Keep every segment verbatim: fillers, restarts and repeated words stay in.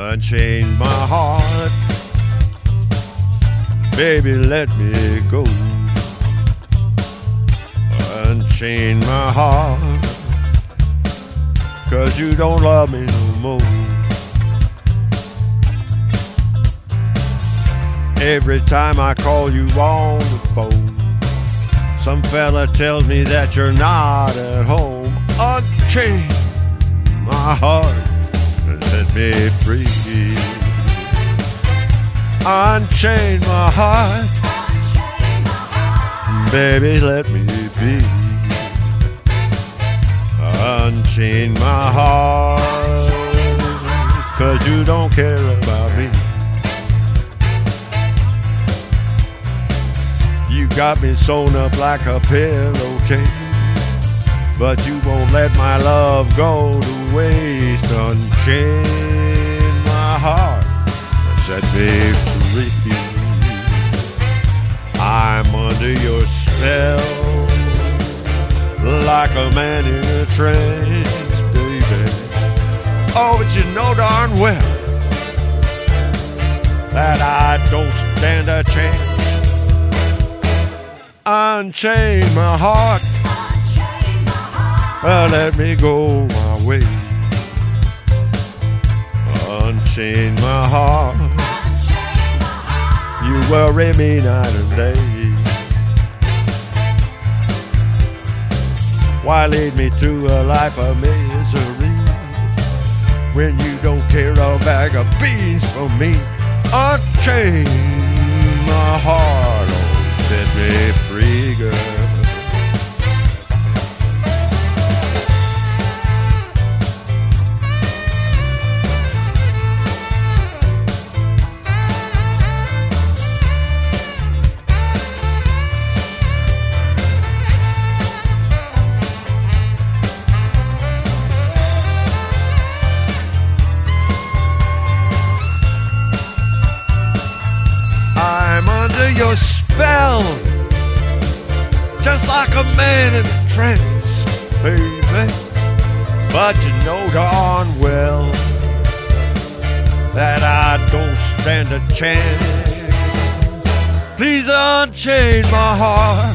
unchain my heart. Baby, let me go. Unchain my heart, 'cause you don't love me no more. Every time I call you on the phone, some fella tells me that you're not at home. Unchain my heart and set me free. Unchain my heart, baby, let me be. Unchain my heart, 'cause you don't care about me. You got me sewn up like a pillowcase, but you won't let my love go to waste. Unchain my heart and set me free. I'm under your spell, like a man in a trance, baby. Oh, but you know darn well that I don't stand a chance. Unchain my heart, uh, let me go my way. Unchain my heart, you worry me night and day. Why lead me through a life of misery when you don't care a bag of beans for me? Unchain my heart, oh, set me free, girl. Your spell, just like a man in a trance, baby. But you know darn well that I don't stand a chance. Please unchain my heart,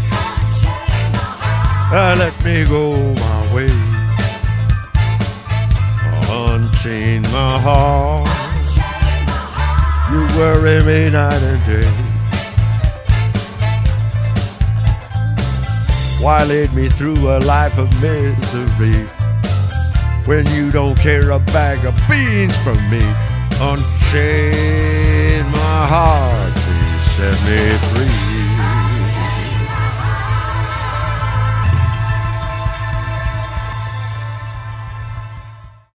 uh, let me go my way. Unchain my heart, you worry me night and day. Why lead me through a life of misery when you don't care a bag of beans from me? Unchain my heart, please set me free.